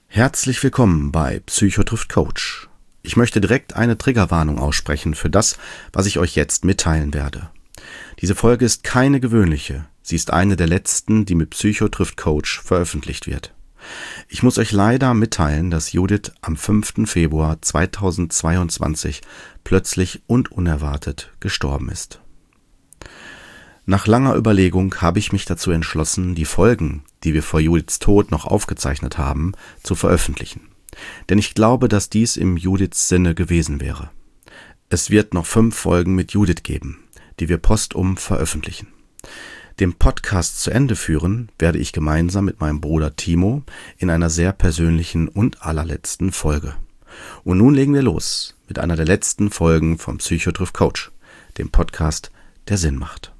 Herzlich willkommen bei Psycho trifft Coach. Ich möchte direkt eine Triggerwarnung aussprechen für das, was ich euch jetzt mitteilen werde. Diese Folge ist keine gewöhnliche, sie ist eine der letzten, die mit Psycho trifft Coach veröffentlicht wird. Ich muss euch leider mitteilen, dass Judith am 5. Februar 2022 plötzlich und unerwartet gestorben ist. Nach langer Überlegung habe ich mich dazu entschlossen, die Folgen, die wir vor Judiths Tod noch aufgezeichnet haben, zu veröffentlichen. Denn ich glaube, dass dies im Judiths Sinne gewesen wäre. Es wird noch 5 Folgen mit Judith geben, die wir postum veröffentlichen. Den Podcast zu Ende führen werde ich gemeinsam mit meinem Bruder Timo in einer sehr persönlichen und allerletzten Folge. Und nun legen wir los mit einer der letzten Folgen vom Psycho trifft Coach, dem Podcast, der Sinn macht.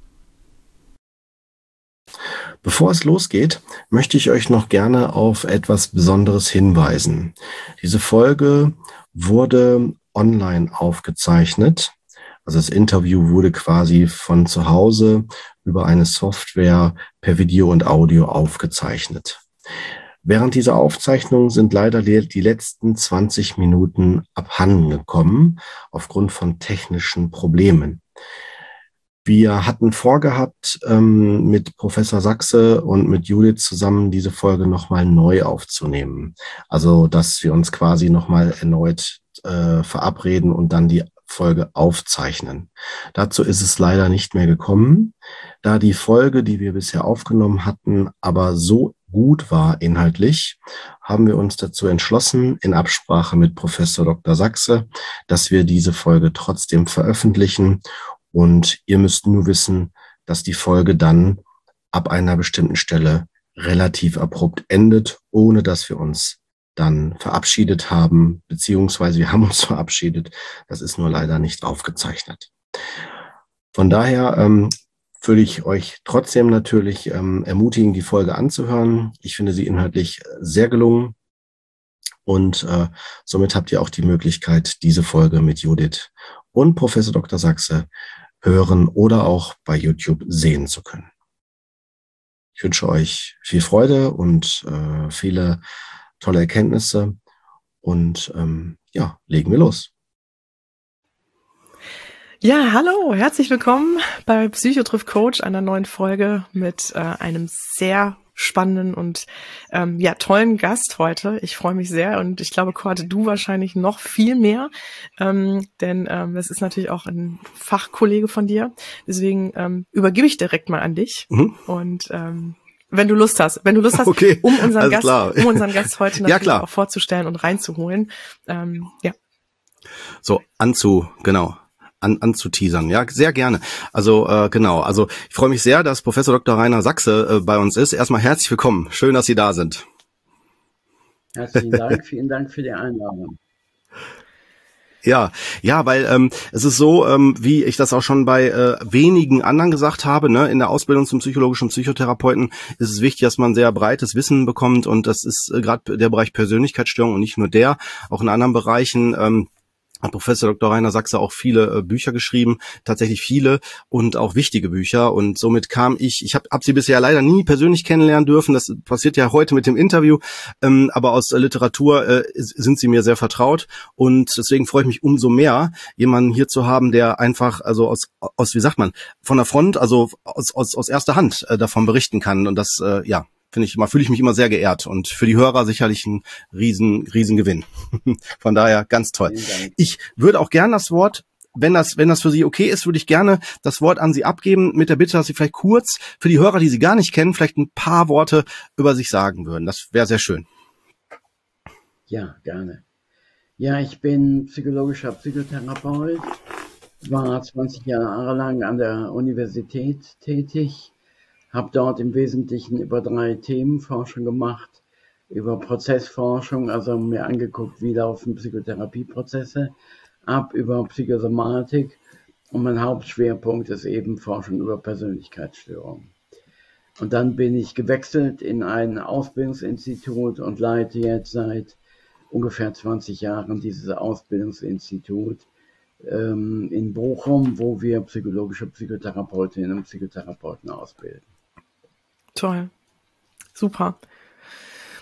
Bevor es losgeht, möchte ich euch noch gerne auf etwas Besonderes hinweisen. Diese Folge wurde online aufgezeichnet. Also das Interview wurde quasi von zu Hause über eine Software per Video und Audio aufgezeichnet. Während dieser Aufzeichnung sind leider die letzten 20 Minuten abhanden gekommen aufgrund von technischen Problemen. Wir hatten vorgehabt, mit Professor Sachse und mit Judith zusammen diese Folge nochmal neu aufzunehmen. Also, dass wir uns quasi nochmal erneut verabreden und dann die Folge aufzeichnen. Dazu ist es leider nicht mehr gekommen, da die Folge, die wir bisher aufgenommen hatten, aber so gut war inhaltlich, haben wir uns dazu entschlossen, in Absprache mit Professor Dr. Sachse, dass wir diese Folge trotzdem veröffentlichen. Und ihr müsst nur wissen, dass die Folge dann ab einer bestimmten Stelle relativ abrupt endet, ohne dass wir uns dann verabschiedet haben, beziehungsweise wir haben uns verabschiedet. Das ist nur leider nicht aufgezeichnet. Von daher würde ich euch trotzdem natürlich ermutigen, die Folge anzuhören. Ich finde sie inhaltlich sehr gelungen. Und somit habt ihr auch die Möglichkeit, diese Folge mit Judith und Professor Dr. Sachse hören oder auch bei YouTube sehen zu können. Ich wünsche euch viel Freude und viele tolle Erkenntnisse und legen wir los. Ja, hallo, herzlich willkommen bei Psycho trifft Coach, einer neuen Folge mit einem sehr spannenden und tollen Gast heute. Ich freue mich sehr und ich glaube, Kurt, du wahrscheinlich noch viel mehr, denn es ist natürlich auch ein Fachkollege von dir. Deswegen übergebe ich direkt mal an dich und wenn du Lust hast, okay, um unseren Gast heute natürlich auch vorzustellen und reinzuholen. So, anzuteasern. Ja, sehr gerne. Also ich freue mich sehr, dass Professor Dr. Rainer Sachse bei uns ist. Erstmal herzlich willkommen. Schön, dass Sie da sind. Herzlichen Dank. Vielen Dank für die Einladung. Ja, weil es ist so, wie ich das auch schon bei wenigen anderen gesagt habe, ne, in der Ausbildung zum psychologischen Psychotherapeuten ist es wichtig, dass man sehr breites Wissen bekommt und das ist gerade der Bereich Persönlichkeitsstörung und nicht nur der, auch in anderen Bereichen. Hat Professor Dr. Rainer Sachse auch viele Bücher geschrieben, tatsächlich viele und auch wichtige Bücher und somit kam ich hab sie bisher leider nie persönlich kennenlernen dürfen, das passiert ja heute mit dem Interview, aber aus Literatur sind sie mir sehr vertraut und deswegen freue ich mich umso mehr, jemanden hier zu haben, der einfach, also aus wie sagt man, von der Front, also aus erster Hand davon berichten kann und das, fühle ich mich immer sehr geehrt und für die Hörer sicherlich ein riesen Gewinn. Von daher ganz toll. Ich würde auch gerne das Wort, wenn das für Sie okay ist, würde ich gerne das Wort an Sie abgeben mit der Bitte, dass Sie vielleicht kurz für die Hörer, die Sie gar nicht kennen, vielleicht ein paar Worte über sich sagen würden. Das wäre sehr schön. Ja, gerne. Ja, ich bin psychologischer Psychotherapeut, war 20 Jahre lang an der Universität tätig, habe dort im Wesentlichen über 3 Themen Forschung gemacht, über Prozessforschung, also mir angeguckt, wie laufen Psychotherapieprozesse ab, über Psychosomatik und mein Hauptschwerpunkt ist eben Forschung über Persönlichkeitsstörungen. Und dann bin ich gewechselt in ein Ausbildungsinstitut und leite jetzt seit ungefähr 20 Jahren dieses Ausbildungsinstitut in Bochum, wo wir psychologische Psychotherapeutinnen und Psychotherapeuten ausbilden. Toll. Super.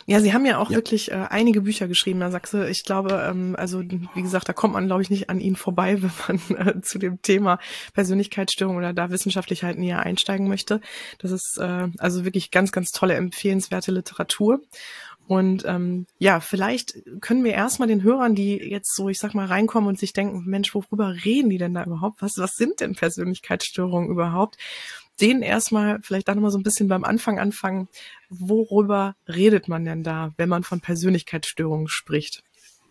Ja, Sie haben ja auch wirklich einige Bücher geschrieben, Herr Sachse. Ich glaube, also wie gesagt, da kommt man, glaube ich, nicht an Ihnen vorbei, wenn man zu dem Thema Persönlichkeitsstörung oder da wissenschaftlich halt näher einsteigen möchte. Das ist also wirklich ganz, ganz tolle, empfehlenswerte Literatur. Und ja, vielleicht können wir erstmal den Hörern, die jetzt so, ich sag mal, reinkommen und sich denken, Mensch, worüber reden die denn da überhaupt? Was sind denn Persönlichkeitsstörungen überhaupt? Den erstmal vielleicht dann nochmal so ein bisschen beim Anfang anfangen. Worüber redet man denn da, wenn man von Persönlichkeitsstörungen spricht?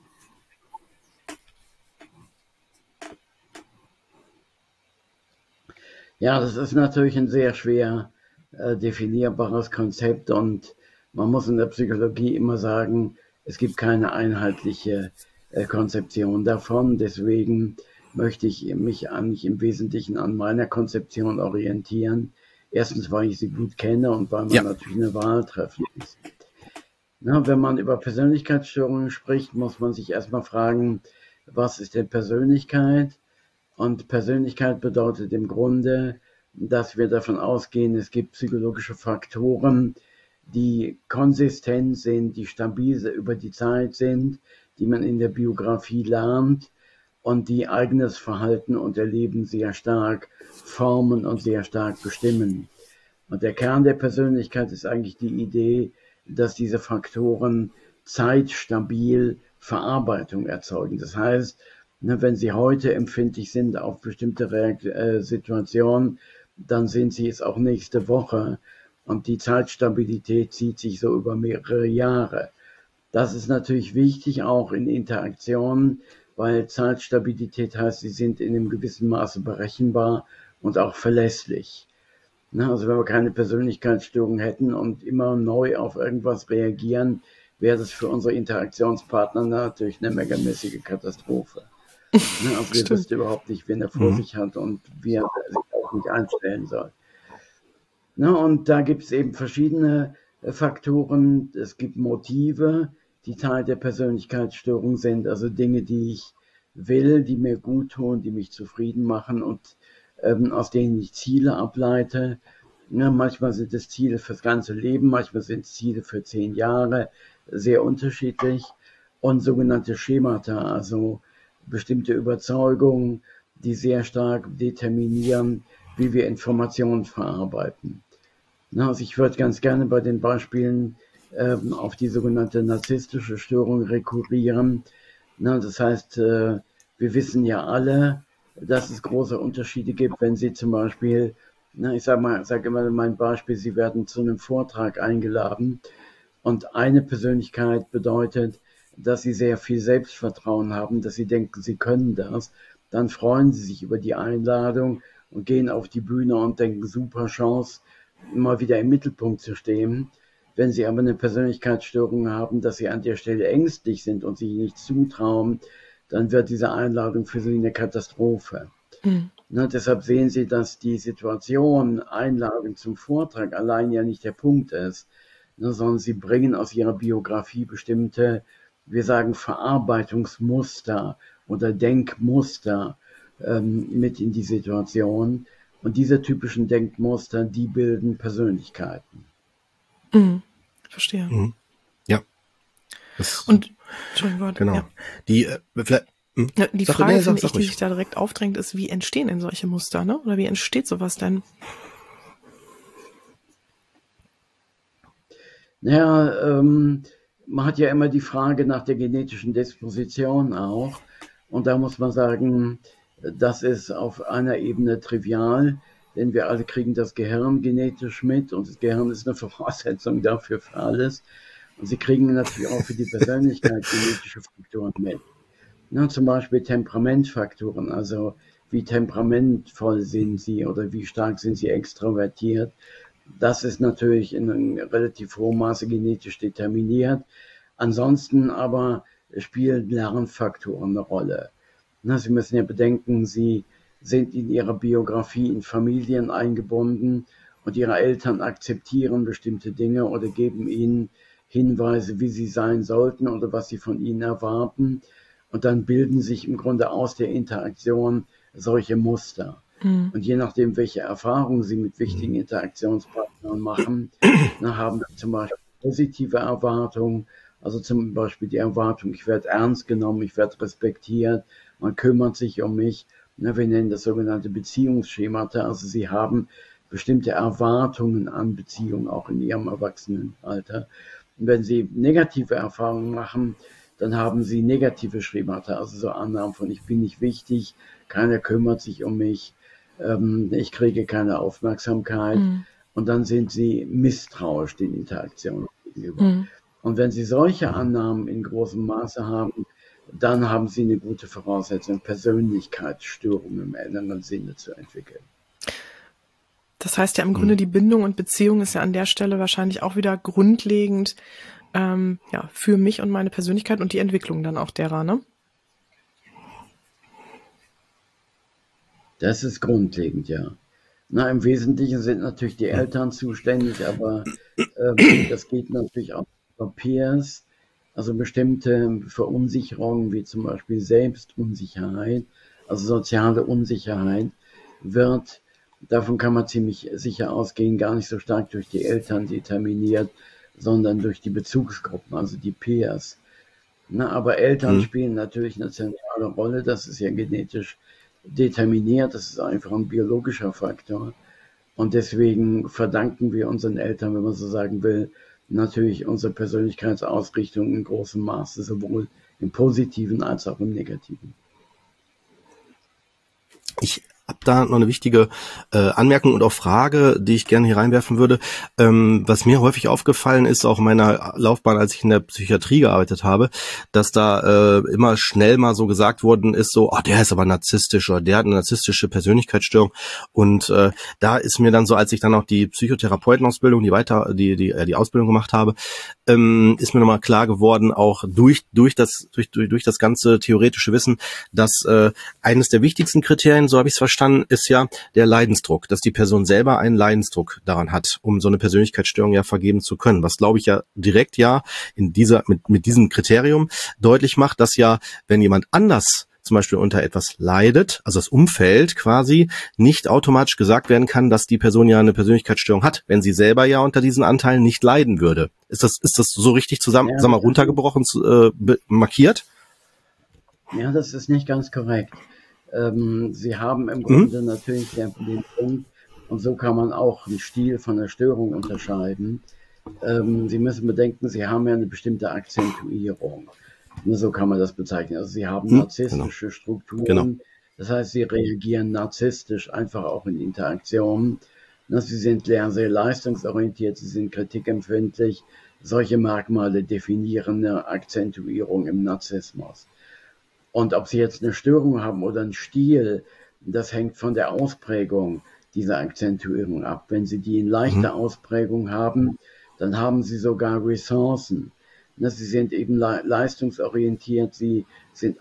Ja, das ist natürlich ein sehr schwer definierbares Konzept und man muss in der Psychologie immer sagen, es gibt keine einheitliche Konzeption davon. Deswegen möchte ich mich eigentlich im Wesentlichen an meiner Konzeption orientieren. Erstens, weil ich sie gut kenne und weil man natürlich eine Wahl treffen muss. Na, wenn man über Persönlichkeitsstörungen spricht, muss man sich erstmal fragen, was ist denn Persönlichkeit? Und Persönlichkeit bedeutet im Grunde, dass wir davon ausgehen, es gibt psychologische Faktoren, die konsistent sind, die stabil über die Zeit sind, die man in der Biografie lernt und die eigenes Verhalten und Erleben sehr stark formen und sehr stark bestimmen. Und der Kern der Persönlichkeit ist eigentlich die Idee, dass diese Faktoren zeitstabil Verarbeitung erzeugen. Das heißt, wenn Sie heute empfindlich sind auf bestimmte Situationen, dann sind Sie es auch nächste Woche. Und die Zeitstabilität zieht sich so über mehrere Jahre. Das ist natürlich wichtig, auch in Interaktionen, weil Zeitstabilität heißt, sie sind in einem gewissen Maße berechenbar und auch verlässlich. Also wenn wir keine Persönlichkeitsstörung hätten und immer neu auf irgendwas reagieren, wäre das für unsere Interaktionspartner natürlich eine megamäßige Katastrophe. Also wir wissen überhaupt nicht, wen er vor sich hat und wie er sich auch nicht einstellen soll. Und da gibt es eben verschiedene Faktoren. Es gibt Motive, die Teil der Persönlichkeitsstörung sind, also Dinge, die ich will, die mir gut tun, die mich zufrieden machen und aus denen ich Ziele ableite. Manchmal sind es Ziele fürs ganze Leben, manchmal sind es Ziele für 10 Jahre, sehr unterschiedlich. Und sogenannte Schemata, also bestimmte Überzeugungen, die sehr stark determinieren, wie wir Informationen verarbeiten. Also ich würde ganz gerne bei den Beispielen auf die sogenannte narzisstische Störung rekurrieren. Das heißt, wir wissen ja alle, dass es große Unterschiede gibt, wenn Sie zum Beispiel, ich sage immer mein Beispiel, Sie werden zu einem Vortrag eingeladen und eine Persönlichkeit bedeutet, dass Sie sehr viel Selbstvertrauen haben, dass Sie denken, Sie können das. Dann freuen Sie sich über die Einladung und gehen auf die Bühne und denken, super Chance, mal wieder im Mittelpunkt zu stehen. Wenn Sie aber eine Persönlichkeitsstörung haben, dass Sie an der Stelle ängstlich sind und sich nicht zutrauen, dann wird diese Einladung für Sie eine Katastrophe. Deshalb sehen Sie, dass die Situation, Einladung zum Vortrag allein ja nicht der Punkt ist, sondern Sie bringen aus Ihrer Biografie bestimmte, wir sagen Verarbeitungsmuster oder Denkmuster mit in die Situation. Und diese typischen Denkmuster, die bilden Persönlichkeiten. Verstehe. Ja. Und, Entschuldigung, genau. Ja. Die Frage, finde ich, die sich da direkt aufdrängt, ist, wie entstehen denn solche Muster, ne? Oder wie entsteht sowas denn? Naja, man hat ja immer die Frage nach der genetischen Disposition auch. Und da muss man sagen, das ist auf einer Ebene trivial, denn wir alle kriegen das Gehirn genetisch mit und das Gehirn ist eine Voraussetzung dafür für alles. Und sie kriegen natürlich auch für die Persönlichkeit genetische Faktoren mit. Zum Beispiel Temperamentfaktoren, also wie temperamentvoll sind sie oder wie stark sind sie extrovertiert. Das ist natürlich in einem relativ hohen Maße genetisch determiniert. Ansonsten aber spielen Lernfaktoren eine Rolle. Sie müssen ja bedenken, Sie sind in Ihrer Biografie in Familien eingebunden und Ihre Eltern akzeptieren bestimmte Dinge oder geben Ihnen Hinweise, wie Sie sein sollten oder was Sie von Ihnen erwarten. Und dann bilden sich im Grunde aus der Interaktion solche Muster. Und je nachdem, welche Erfahrungen Sie mit wichtigen Interaktionspartnern machen, haben Sie zum Beispiel positive Erwartung, also zum Beispiel die Erwartung, ich werde ernst genommen, ich werde respektiert, man kümmert sich um mich. Wir nennen das sogenannte Beziehungsschemata, also sie haben bestimmte Erwartungen an Beziehungen, auch in ihrem Erwachsenenalter. Und wenn sie negative Erfahrungen machen, dann haben sie negative Schemata, also so Annahmen von, ich bin nicht wichtig, keiner kümmert sich um mich, ich kriege keine Aufmerksamkeit. Und dann sind sie misstrauisch den Interaktionen gegenüber. Und wenn sie solche Annahmen in großem Maße haben, dann haben sie eine gute Voraussetzung, Persönlichkeitsstörungen im engeren Sinne zu entwickeln. Das heißt ja im Grunde, die Bindung und Beziehung ist ja an der Stelle wahrscheinlich auch wieder grundlegend für mich und meine Persönlichkeit und die Entwicklung dann auch derer, ne? Das ist grundlegend, ja. Na, im Wesentlichen sind natürlich die Eltern zuständig, aber das geht natürlich auch über Peers, also bestimmte Verunsicherungen wie zum Beispiel Selbstunsicherheit, also soziale Unsicherheit wird, davon kann man ziemlich sicher ausgehen, gar nicht so stark durch die Eltern determiniert, sondern durch die Bezugsgruppen, also die Peers. Na, aber Eltern spielen natürlich eine zentrale Rolle, das ist ja genetisch determiniert, das ist einfach ein biologischer Faktor. Und deswegen verdanken wir unseren Eltern, wenn man so sagen will, natürlich unsere Persönlichkeitsausrichtung in großem Maße, sowohl im Positiven als auch im Negativen. Ich habe da noch eine wichtige Anmerkung und auch Frage, die ich gerne hier reinwerfen würde. Was mir häufig aufgefallen ist, auch in meiner Laufbahn, als ich in der Psychiatrie gearbeitet habe, dass da immer schnell mal so gesagt worden ist, so, der ist aber narzisstisch oder der hat eine narzisstische Persönlichkeitsstörung. Und da ist mir dann so, als ich dann auch die Psychotherapeutenausbildung, die Ausbildung gemacht habe, ist mir nochmal klar geworden, auch durch das ganze theoretische Wissen, dass eines der wichtigsten Kriterien, so habe ich es verstanden, ist ja der Leidensdruck, dass die Person selber einen Leidensdruck daran hat, um so eine Persönlichkeitsstörung ja vergeben zu können. Was, glaube ich, ja direkt mit diesem Kriterium deutlich macht, dass ja, wenn jemand anders zum Beispiel unter etwas leidet, also das Umfeld quasi, nicht automatisch gesagt werden kann, dass die Person ja eine Persönlichkeitsstörung hat, wenn sie selber ja unter diesen Anteilen nicht leiden würde. Ist das so richtig runtergebrochen, markiert? Ja, das ist nicht ganz korrekt. Sie haben im Grunde natürlich den Punkt, und so kann man auch einen Stil von der Störung unterscheiden. Sie müssen bedenken, Sie haben ja eine bestimmte Akzentuierung. So kann man das bezeichnen. Also Sie haben narzisstische Strukturen. Genau. Das heißt, Sie reagieren narzisstisch einfach auch in Interaktionen. Sie sind sehr leistungsorientiert, Sie sind kritikempfindlich. Solche Merkmale definieren eine Akzentuierung im Narzissmus. Und ob Sie jetzt eine Störung haben oder einen Stil, das hängt von der Ausprägung dieser Akzentuierung ab. Wenn Sie die in leichter Ausprägung haben, dann haben Sie sogar Ressourcen. Sie sind eben leistungsorientiert, Sie sind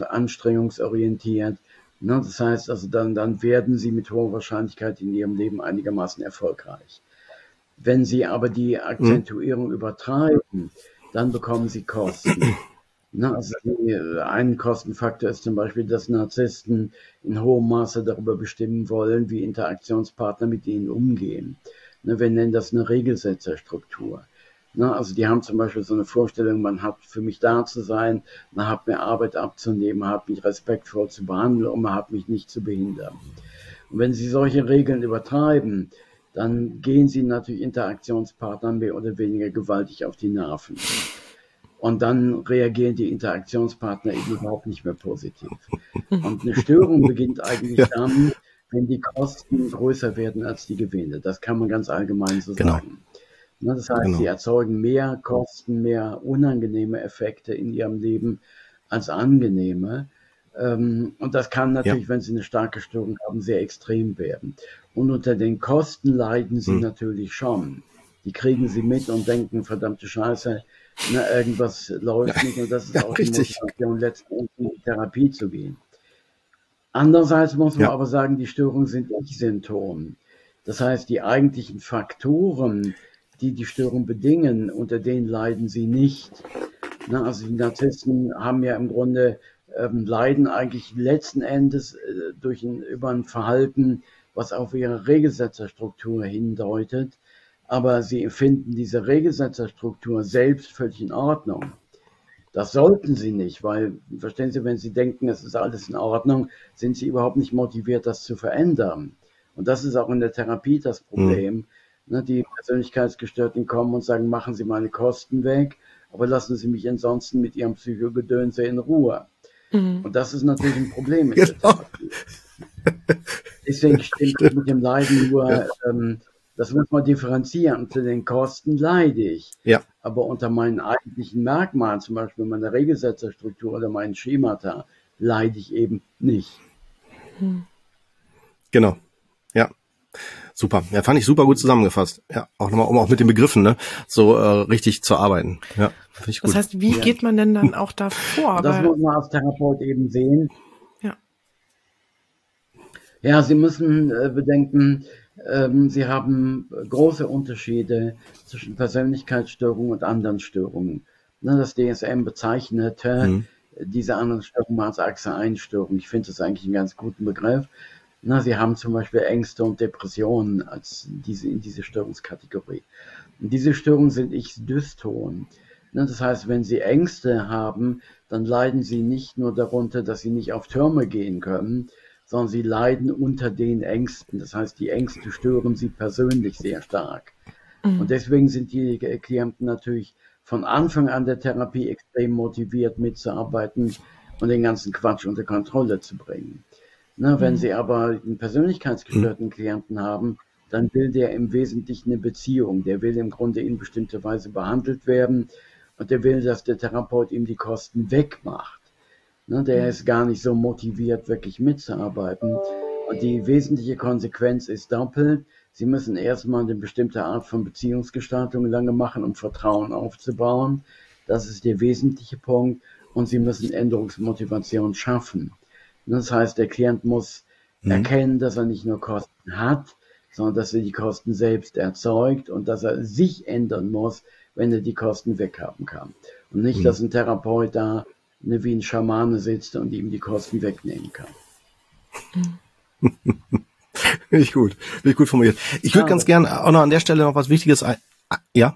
anstrengungsorientiert. Das heißt also, dann werden Sie mit hoher Wahrscheinlichkeit in Ihrem Leben einigermaßen erfolgreich. Wenn Sie aber die Akzentuierung übertreiben, dann bekommen Sie Kosten. Also ein Kostenfaktor ist zum Beispiel, dass Narzissten in hohem Maße darüber bestimmen wollen, wie Interaktionspartner mit ihnen umgehen. Wir nennen das eine Regelsetzerstruktur. Also die haben zum Beispiel so eine Vorstellung, man hat für mich da zu sein, man hat mir Arbeit abzunehmen, man hat mich respektvoll zu behandeln und man hat mich nicht zu behindern. Und wenn sie solche Regeln übertreiben, dann gehen sie natürlich Interaktionspartnern mehr oder weniger gewaltig auf die Nerven. Und dann reagieren die Interaktionspartner eben überhaupt nicht mehr positiv. Und eine Störung beginnt eigentlich dann, wenn die Kosten größer werden als die Gewinne. Das kann man ganz allgemein so sagen. Das heißt, sie erzeugen mehr Kosten, mehr unangenehme Effekte in ihrem Leben als angenehme. Und das kann natürlich, wenn sie eine starke Störung haben, sehr extrem werden. Und unter den Kosten leiden sie natürlich schon. Die kriegen sie mit und denken, verdammte Scheiße, irgendwas läuft nicht. Und das ist auch die Motivation, letztendlich in die Therapie zu gehen. Andererseits muss man aber sagen, die Störungen sind nicht Symptom. Das heißt, die eigentlichen Faktoren, die die Störung bedingen, unter denen leiden sie nicht. Also die Narzissten haben ja im Grunde, leiden eigentlich letzten Endes über ein Verhalten, was auf ihre Regelsetzerstruktur hindeutet. aber sie finden diese Regelsetzerstruktur selbst völlig in Ordnung. Das sollten sie nicht, weil, verstehen Sie, wenn sie denken, es ist alles in Ordnung, sind sie überhaupt nicht motiviert, das zu verändern. Und das ist auch in der Therapie das Problem. Die Persönlichkeitsgestörten kommen und sagen, machen Sie meine Kosten weg, aber lassen Sie mich ansonsten mit Ihrem Psychogedönse in Ruhe. Und das ist natürlich ein Problem in der Therapie. Deswegen stimmt mit dem Leiden nur, das muss man differenzieren. Zu den Kosten leide ich. Ja. Aber unter meinen eigentlichen Merkmalen, zum Beispiel meiner Regelsetzerstruktur oder meinen Schemata, leide ich eben nicht. Genau. Ja. Super. Ja, fand ich super gut zusammengefasst. Ja, auch nochmal, um auch mit den Begriffen, ne, so richtig zu arbeiten. Ja, finde ich gut. Das heißt, wie geht man denn dann auch da vor? Das muss man als Therapeut eben sehen. Ja. Ja, Sie müssen bedenken, Sie haben große Unterschiede zwischen Persönlichkeitsstörungen und anderen Störungen. Das DSM bezeichnet diese anderen Störungen als Achse-1-Störungen. Ich finde das eigentlich einen ganz guten Begriff. Sie haben zum Beispiel Ängste und Depressionen als in diese Störungskategorie. Und diese Störungen sind Ich-Dyston. Das heißt, wenn Sie Ängste haben, dann leiden Sie nicht nur darunter, dass Sie nicht auf Türme gehen können, sondern Sie leiden unter den Ängsten. Das heißt, die Ängste stören Sie persönlich sehr stark. Und deswegen sind die Klienten natürlich von Anfang an der Therapie extrem motiviert, mitzuarbeiten und den ganzen Quatsch unter Kontrolle zu bringen. Wenn Sie aber einen persönlichkeitsgestörten Klienten haben, dann will der im Wesentlichen eine Beziehung. Der will im Grunde in bestimmter Weise behandelt werden und der will, dass der Therapeut ihm die Kosten wegmacht. Der ist gar nicht so motiviert, wirklich mitzuarbeiten. Und die wesentliche Konsequenz ist doppelt. Sie müssen erstmal eine bestimmte Art von Beziehungsgestaltung lange machen, um Vertrauen aufzubauen. Das ist der wesentliche Punkt. Und Sie müssen Änderungsmotivation schaffen. Das heißt, der Klient muss erkennen, dass er nicht nur Kosten hat, sondern dass er die Kosten selbst erzeugt und dass er sich ändern muss, wenn er die Kosten weghaben kann. Und nicht, dass ein Therapeut da wie ein Schamane sitzt und ihm die Kosten wegnehmen kann. Finde ich gut formuliert. Ich würde ganz gerne auch noch an der Stelle noch was Wichtiges ja.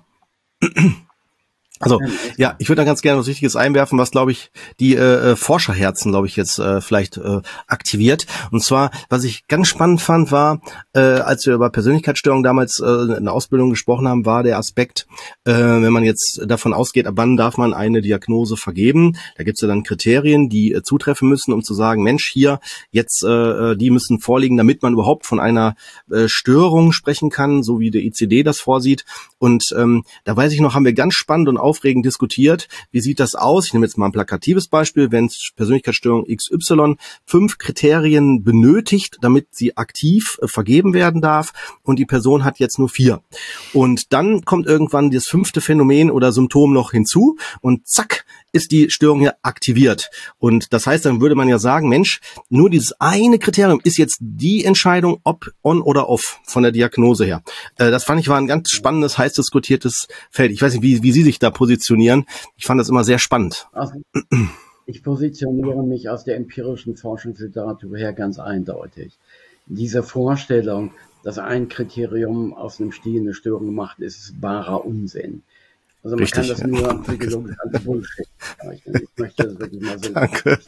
Also, ja, ich würde da ganz gerne was Wichtiges einwerfen, was, glaube ich, die Forscherherzen, glaube ich, jetzt vielleicht aktiviert. Und zwar, was ich ganz spannend fand, war, als wir über Persönlichkeitsstörungen damals in der Ausbildung gesprochen haben, war der Aspekt, wenn man jetzt davon ausgeht, ab wann darf man eine Diagnose vergeben. Da gibt's ja dann Kriterien, die zutreffen müssen, um zu sagen, Mensch, hier, jetzt, die müssen vorliegen, damit man überhaupt von einer Störung sprechen kann, so wie der ICD das vorsieht. Und da weiß ich noch, haben wir ganz spannend und aufregend diskutiert. Wie sieht das aus? Ich nehme jetzt mal ein plakatives Beispiel. Wenn Persönlichkeitsstörung XY 5 Kriterien benötigt, damit sie aktiv vergeben werden darf und die Person hat jetzt nur 4. Und dann kommt irgendwann das 5. Phänomen oder Symptom noch hinzu und zack, ist die Störung ja aktiviert. Und das heißt, dann würde man ja sagen, Mensch, nur dieses eine Kriterium ist jetzt die Entscheidung, ob on oder off von der Diagnose her. Das fand ich war ein ganz spannendes, heiß diskutiertes Feld. Ich weiß nicht, wie Sie sich da positionieren. Ich fand das immer sehr spannend. Also, ich positioniere mich aus der empirischen Forschungsliteratur her ganz eindeutig. Diese Vorstellung, dass ein Kriterium aus einem Stil eine Störung macht, ist barer Unsinn. Also man Richtig, kann das nur psychologisch als Bullshit bezeichnen. Ich möchte das wirklich mal so sagen. Danke.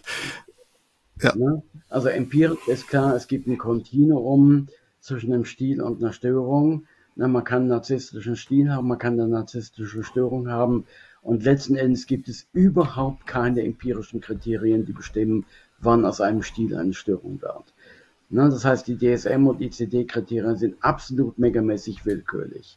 Ja. Also empirisch ist klar, es gibt ein Kontinuum zwischen einem Stil und einer Störung. Man kann einen narzisstischen Stil haben, man kann eine narzisstische Störung haben. Und letzten Endes gibt es überhaupt keine empirischen Kriterien, die bestimmen, wann aus einem Stil eine Störung wird. Das heißt, die DSM- und ICD-Kriterien sind absolut megamäßig willkürlich.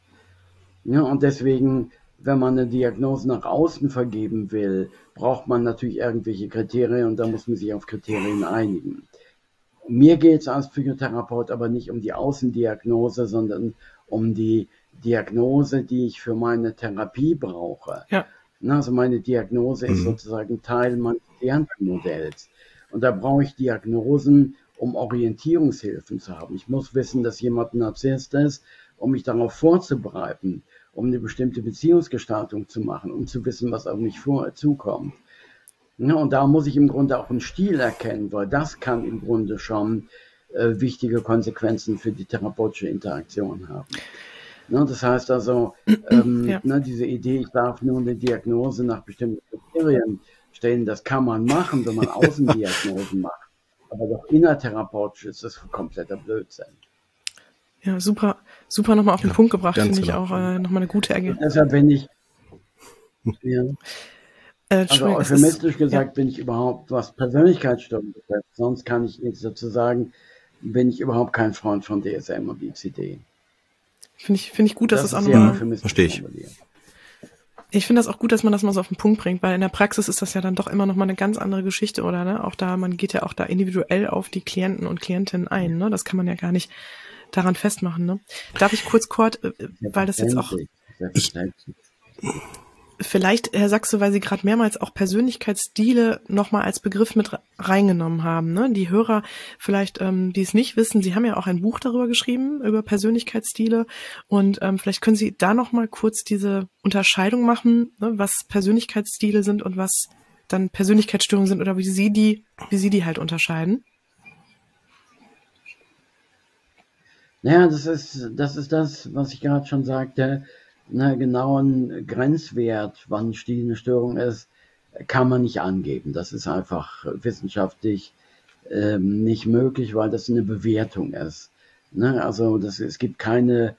Und deswegen, wenn man eine Diagnose nach außen vergeben will, braucht man natürlich irgendwelche Kriterien und da muss man sich auf Kriterien einigen. Mir geht es als Psychotherapeut aber nicht um die Außendiagnose, sondern um die Diagnose, die ich für meine Therapie brauche. Ja. Also meine Diagnose ist sozusagen Teil meines Klientenmodells. Und da brauche ich Diagnosen, um Orientierungshilfen zu haben. Ich muss wissen, dass jemand ein Narzisst ist, um mich darauf vorzubereiten, um eine bestimmte Beziehungsgestaltung zu machen, um zu wissen, was auf mich zukommt. Und da muss ich im Grunde auch einen Stil erkennen, weil das kann im Grunde schon wichtige Konsequenzen für die therapeutische Interaktion haben. Ne, das heißt also, diese Idee, ich darf nur eine Diagnose nach bestimmten Kriterien stellen, das kann man machen, wenn man Außendiagnosen macht. Aber doch innertherapeutisch ist das kompletter Blödsinn. Ja, super nochmal auf den Punkt gebracht, finde ich auch nochmal eine gute Ergänzung. Deshalb bin ich, also euphemistisch gesagt, bin ich überhaupt, was Persönlichkeitsstörungen betrifft, sonst kann ich nichts dazu sagen, bin ich überhaupt kein Freund von DSM und ICD. Finde ich gut, dass das auch nochmal verstehe ich. Ich finde das auch gut, dass man das mal so auf den Punkt bringt, weil in der Praxis ist das ja dann doch immer noch mal eine ganz andere Geschichte, oder? Ne? Auch da, man geht ja auch da individuell auf die Klienten und Klientinnen ein, ne? Das kann man ja gar nicht daran festmachen, ne? Darf ich kurz, Kurt, weil das jetzt auch... Vielleicht, Herr Saxe, weil Sie gerade mehrmals auch Persönlichkeitsstile nochmal als Begriff mit reingenommen haben, ne? Die Hörer vielleicht, die es nicht wissen, Sie haben ja auch ein Buch darüber geschrieben, über Persönlichkeitsstile, und vielleicht können Sie da nochmal kurz diese Unterscheidung machen, ne? Was Persönlichkeitsstile sind und was dann Persönlichkeitsstörungen sind, oder wie Sie die halt unterscheiden. Naja, das ist das, was ich gerade schon sagte. Einen genauen Grenzwert, wann Stil eine Störung ist, kann man nicht angeben. Das ist einfach wissenschaftlich nicht möglich, weil das eine Bewertung ist. Ne? Also es gibt keine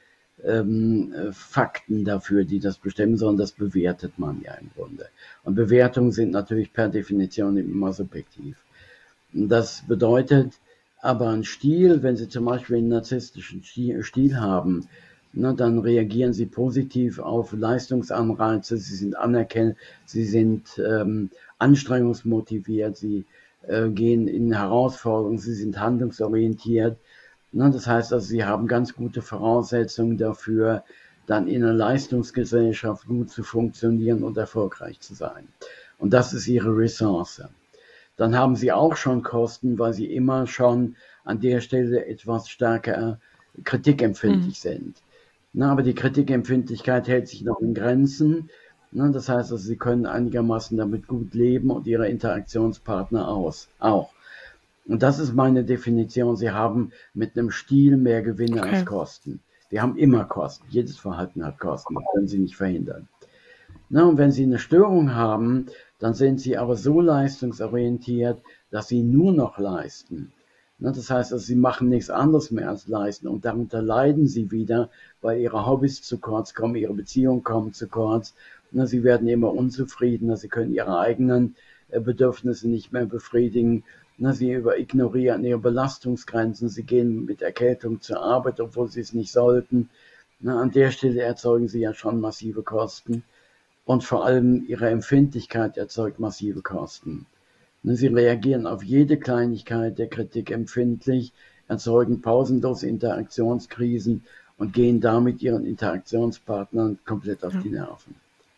Fakten dafür, die das bestimmen, sondern das bewertet man ja im Grunde. Und Bewertungen sind natürlich per Definition immer subjektiv. Das bedeutet aber ein Stil, wenn Sie zum Beispiel einen narzisstischen Stil haben, dann reagieren sie positiv auf Leistungsanreize, sie sind anerkennend, sie sind anstrengungsmotiviert, sie gehen in Herausforderungen, sie sind handlungsorientiert. Das heißt also, sie haben ganz gute Voraussetzungen dafür, dann in einer Leistungsgesellschaft gut zu funktionieren und erfolgreich zu sein. Und das ist ihre Ressource. Dann haben sie auch schon Kosten, weil sie immer schon an der Stelle etwas stärker kritikempfindlich sind. Aber die Kritikempfindlichkeit hält sich noch in Grenzen. Das heißt, also, sie können einigermaßen damit gut leben und ihre Interaktionspartner auch. Und das ist meine Definition. Sie haben mit einem Stil mehr Gewinne als Kosten. Die haben immer Kosten. Jedes Verhalten hat Kosten. Das können sie nicht verhindern. Und wenn sie eine Störung haben, dann sind sie aber so leistungsorientiert, dass sie nur noch leisten. Das heißt, also, sie machen nichts anderes mehr als leisten, und darunter leiden sie wieder, weil ihre Hobbys zu kurz kommen, ihre Beziehungen kommen zu kurz. Sie werden immer unzufriedener, sie können ihre eigenen Bedürfnisse nicht mehr befriedigen. Sie ignorieren ihre Belastungsgrenzen, sie gehen mit Erkältung zur Arbeit, obwohl sie es nicht sollten. An der Stelle erzeugen sie ja schon massive Kosten, und vor allem ihre Empfindlichkeit erzeugt massive Kosten. Sie reagieren auf jede Kleinigkeit der Kritik empfindlich, erzeugen pausenlose Interaktionskrisen und gehen damit ihren Interaktionspartnern komplett auf die Nerven.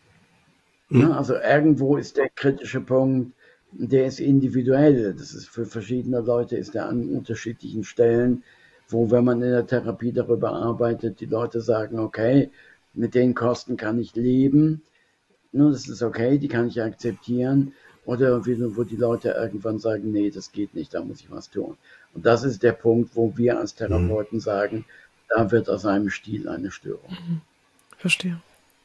Also irgendwo ist der kritische Punkt, der ist individuell. Das ist für verschiedene Leute, ist der an unterschiedlichen Stellen, wo, wenn man in der Therapie darüber arbeitet, die Leute sagen, okay, mit den Kosten kann ich leben, das ist okay, die kann ich akzeptieren. Oder wo die Leute irgendwann sagen, nee, das geht nicht, da muss ich was tun. Und das ist der Punkt, wo wir als Therapeuten sagen, da wird aus einem Stil eine Störung. Verstehe.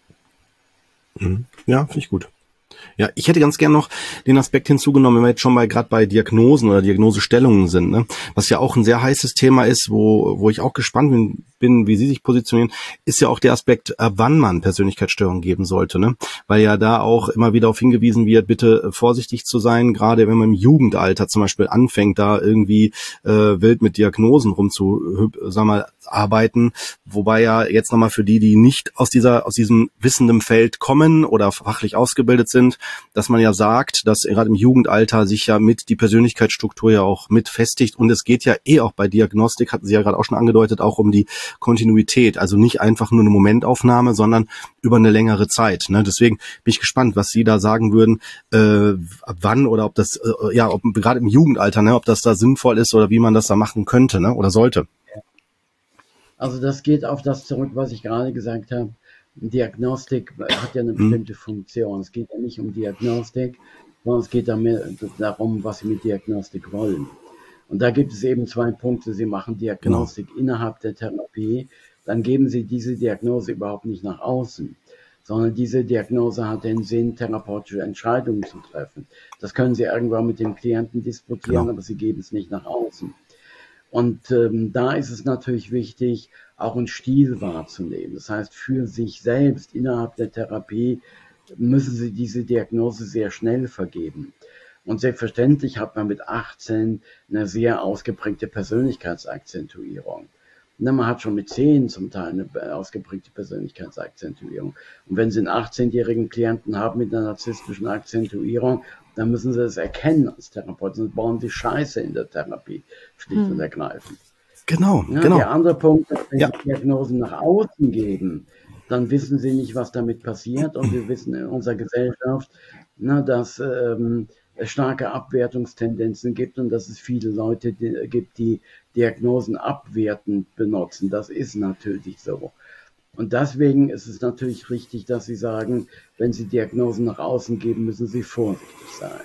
Ja, finde ich gut. Ja, ich hätte ganz gern noch den Aspekt hinzugenommen, wenn wir jetzt schon gerade bei Diagnosen oder Diagnosestellungen sind, ne? Was ja auch ein sehr heißes Thema ist, wo ich auch gespannt bin, wie Sie sich positionieren, ist ja auch der Aspekt, wann man Persönlichkeitsstörungen geben sollte, ne? Weil ja da auch immer wieder darauf hingewiesen wird, bitte vorsichtig zu sein, gerade wenn man im Jugendalter zum Beispiel anfängt, da irgendwie wild mit Diagnosen arbeiten, wobei ja jetzt nochmal für die nicht aus diesem wissenden Feld kommen oder fachlich ausgebildet sind, dass man ja sagt, dass gerade im Jugendalter sich ja mit die Persönlichkeitsstruktur ja auch mit festigt, und es geht ja auch bei Diagnostik, hatten Sie ja gerade auch schon angedeutet, auch um die Kontinuität, also nicht einfach nur eine Momentaufnahme, sondern über eine längere Zeit, ne? Deswegen bin ich gespannt, was Sie da sagen würden, ab wann oder ob das, ob gerade im Jugendalter, ne, ob das da sinnvoll ist oder wie man das da machen könnte, ne, oder sollte. Also das geht auf das zurück, was ich gerade gesagt habe. Diagnostik hat ja eine bestimmte Funktion. Es geht ja nicht um Diagnostik, sondern es geht darum, was Sie mit Diagnostik wollen. Und da gibt es eben zwei Punkte. Sie machen Diagnostik innerhalb der Therapie. dann geben Sie diese Diagnose überhaupt nicht nach außen, sondern diese Diagnose hat den Sinn, therapeutische Entscheidungen zu treffen. Das können Sie irgendwann mit dem Klienten diskutieren, aber Sie geben es nicht nach außen. Und da ist es natürlich wichtig, auch einen Stil wahrzunehmen. Das heißt, für sich selbst innerhalb der Therapie müssen Sie diese Diagnose sehr schnell vergeben. Und selbstverständlich hat man mit 18 eine sehr ausgeprägte Persönlichkeitsakzentuierung. Man hat schon mit 10 zum Teil eine ausgeprägte Persönlichkeitsakzentuierung. Und wenn Sie einen 18-jährigen Klienten haben mit einer narzisstischen Akzentuierung, dann müssen Sie das erkennen als Therapeut, sonst bauen Sie Scheiße in der Therapie, schlicht und ergreifend. Genau, ja, genau. Der andere Punkt ist, wenn Sie Diagnosen nach außen geben, dann wissen Sie nicht, was damit passiert. Und wir wissen in unserer Gesellschaft, dass es starke Abwertungstendenzen gibt und dass es viele Leute gibt, die Diagnosen abwertend benutzen. Das ist natürlich so. Und deswegen ist es natürlich richtig, dass Sie sagen, wenn Sie Diagnosen nach außen geben, müssen Sie vorsichtig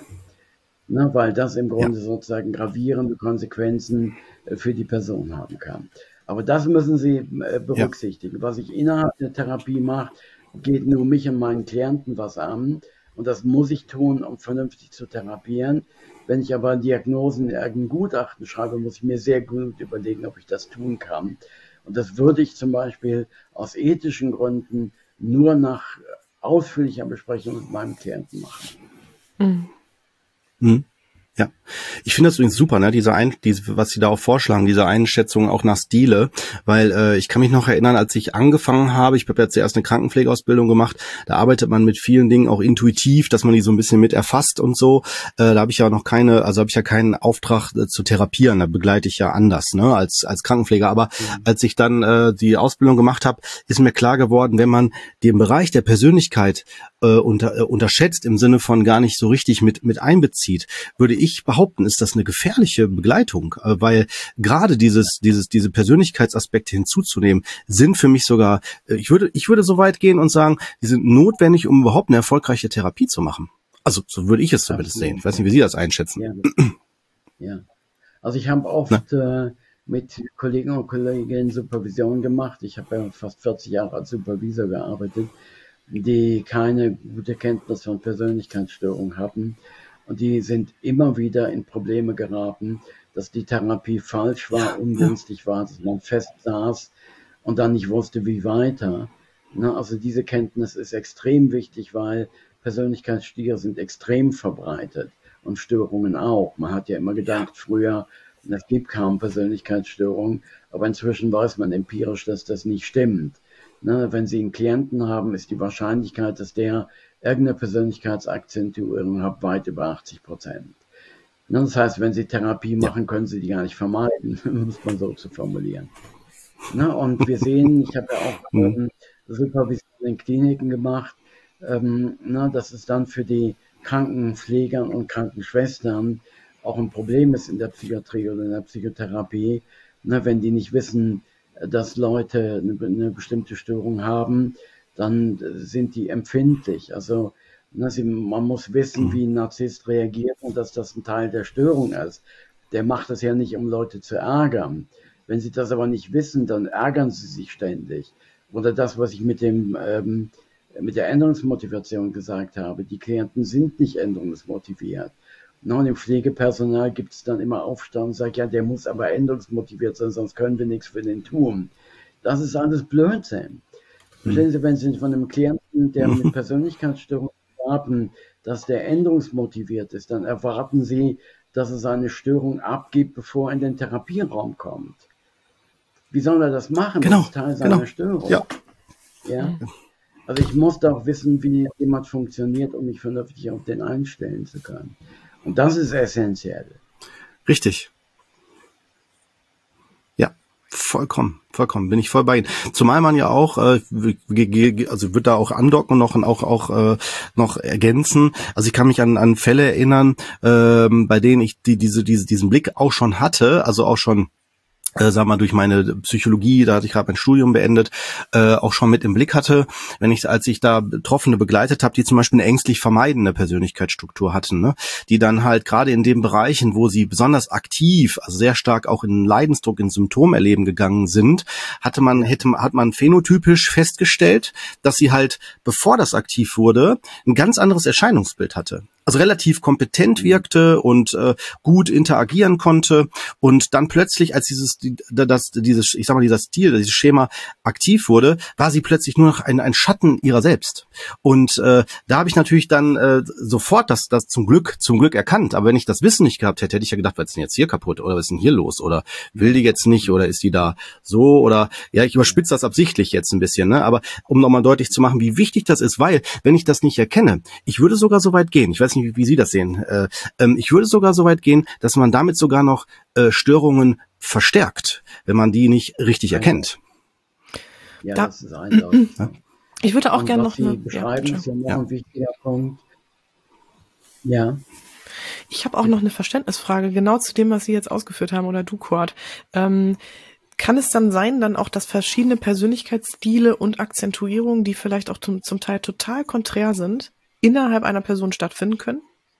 sein. Weil das im Grunde sozusagen gravierende Konsequenzen für die Person haben kann. Aber das müssen Sie berücksichtigen. Was ich innerhalb der Therapie mache, geht nur mich und meinen Klienten was an. Und das muss ich tun, um vernünftig zu therapieren. Wenn ich aber Diagnosen in irgendein Gutachten schreibe, muss ich mir sehr gut überlegen, ob ich das tun kann. Und das würde ich zum Beispiel aus ethischen Gründen nur nach ausführlicher Besprechung mit meinem Klienten machen. Mhm. Ja, ich finde das übrigens super, ne? Was Sie da auch vorschlagen, diese Einschätzung auch nach Stile, weil ich kann mich noch erinnern, als ich angefangen habe, ich habe ja zuerst eine Krankenpflegeausbildung gemacht, da arbeitet man mit vielen Dingen auch intuitiv, dass man die so ein bisschen mit erfasst und so. Da habe ich ja noch keinen Auftrag zu therapieren, da begleite ich ja anders, ne, als Krankenpfleger. Aber als ich dann die Ausbildung gemacht habe, ist mir klar geworden, wenn man den Bereich der Persönlichkeit unterschätzt, im Sinne von gar nicht so richtig mit einbezieht, würde ich behaupten, ist das eine gefährliche Begleitung, weil gerade diese Persönlichkeitsaspekte hinzuzunehmen, sind für mich sogar, ich würde so weit gehen und sagen, die sind notwendig, um überhaupt eine erfolgreiche Therapie zu machen. Also so würde ich es zumindest sehen. Ich weiß nicht, wie Sie das einschätzen. Ja. Also ich habe oft mit Kollegen und Kolleginnen Supervision gemacht. Ich habe ja fast 40 Jahre als Supervisor gearbeitet, die keine gute Kenntnis von Persönlichkeitsstörungen hatten. Und die sind immer wieder in Probleme geraten, dass die Therapie falsch war, ungünstig war, dass man fest saß und dann nicht wusste, wie weiter. Also diese Kenntnis ist extrem wichtig, weil Persönlichkeitsstörungen sind extrem verbreitet und Störungen auch. Man hat ja immer gedacht früher, es gibt kaum Persönlichkeitsstörungen, aber inzwischen weiß man empirisch, dass das nicht stimmt. Wenn Sie einen Klienten haben, ist die Wahrscheinlichkeit, dass der irgendeine Persönlichkeitsakzentuierung hat, weit über 80%. Das heißt, wenn Sie Therapie machen, können Sie die gar nicht vermeiden, muss man so zu formulieren. Und wir sehen, ich habe ja auch Supervision in Kliniken gemacht, dass es dann für die Krankenpfleger und Krankenschwestern auch ein Problem ist in der Psychiatrie oder in der Psychotherapie, wenn die nicht wissen, dass Leute eine bestimmte Störung haben, dann sind die empfindlich. Also man muss wissen, wie ein Narzisst reagiert und dass das ein Teil der Störung ist. Der macht das ja nicht, um Leute zu ärgern. Wenn sie das aber nicht wissen, dann ärgern sie sich ständig. Oder das, was ich mit der Änderungsmotivation gesagt habe. Die Klienten sind nicht änderungsmotiviert. Und im Pflegepersonal gibt es dann immer Aufstand und sagt, ja, der muss aber änderungsmotiviert sein, sonst können wir nichts für den tun. Das ist alles Blödsinn. Verstehen Sie, wenn Sie von einem Klienten, der mit Persönlichkeitsstörungen erwarten, dass der änderungsmotiviert ist, dann erwarten Sie, dass er seine Störung abgibt, bevor er in den Therapieraum kommt. Wie soll er das machen? Genau, das ist Teil seiner Störung. Ja? Also ich muss doch wissen, wie jemand funktioniert, um mich vernünftig auf den einstellen zu können. Und das ist essentiell. Richtig. Ja, vollkommen, bin ich voll bei Ihnen. Zumal man ja auch, wird da auch andocken und noch ergänzen. Also ich kann mich an Fälle erinnern, bei denen ich diesen Blick auch schon hatte, also auch schon sag mal, durch meine Psychologie, da hatte ich gerade mein Studium beendet, auch schon mit im Blick hatte, als ich da Betroffene begleitet habe, die zum Beispiel eine ängstlich vermeidende Persönlichkeitsstruktur hatten, ne, die dann halt gerade in den Bereichen, wo sie besonders aktiv, also sehr stark auch in Leidensdruck, in Symptomerleben gegangen sind, hat man phänotypisch festgestellt, dass sie halt, bevor das aktiv wurde, ein ganz anderes Erscheinungsbild hatte. Also relativ kompetent wirkte und gut interagieren konnte und dann plötzlich, als dieses Schema aktiv wurde, war sie plötzlich nur noch ein Schatten ihrer selbst. Und da habe ich natürlich dann sofort das zum Glück erkannt. Aber wenn ich das Wissen nicht gehabt hätte, hätte ich ja gedacht, was ist denn jetzt hier kaputt oder was ist denn hier los oder will die jetzt nicht oder ist die da so oder ja, ich überspitze das absichtlich jetzt ein bisschen, ne? Aber um nochmal deutlich zu machen, wie wichtig das ist, weil wenn ich das nicht erkenne, ich würde sogar so weit gehen, ich weiß nicht, wie Sie das sehen, ich würde sogar so weit gehen, dass man damit sogar noch Störungen verstärkt, wenn man die nicht richtig erkennt. Ja, das ist eindeutig. Ich würde auch gerne noch eine beschreiben, ist ja noch ein wichtiger Punkt. Ja. Ich habe auch noch eine Verständnisfrage, genau zu dem, was Sie jetzt ausgeführt haben, oder du, Kurt. Kann es dann sein, dass verschiedene Persönlichkeitsstile und Akzentuierungen, die vielleicht auch zum Teil total konträr sind, innerhalb einer Person stattfinden können?